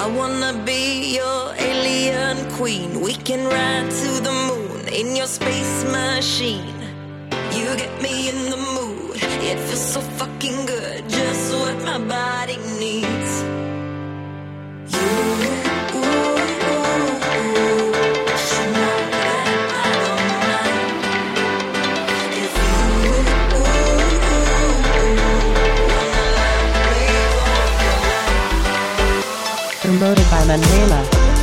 wanna be your alien queen. We can ride to the moon in your space machine. You get me in the mood. It feels so fucking good, just what my body needs. You, ooh, ooh, ooh. Should know that I don't mind if you, ooh, ooh, ooh, wanna let me walk your life. Promoted by Mandela.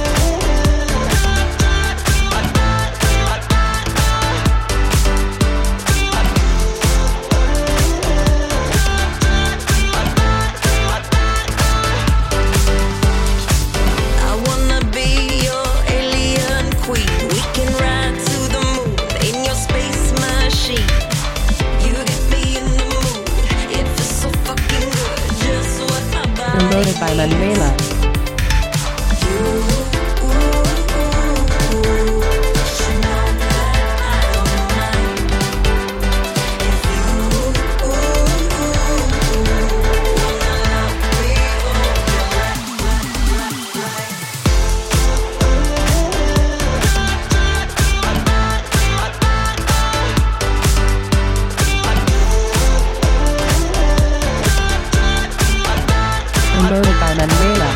Promoted by Mandela. Promoted by Mandela.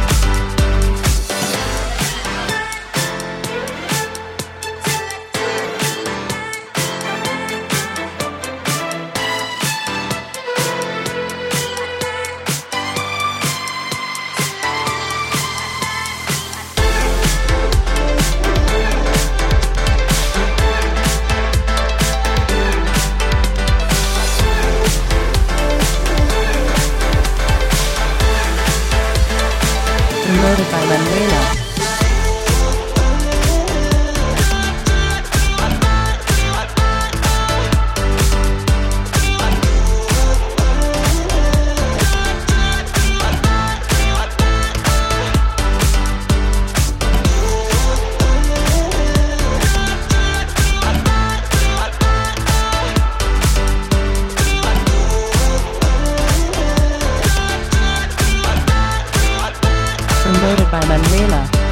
Promoted by Mandela. Promoted by Mandela.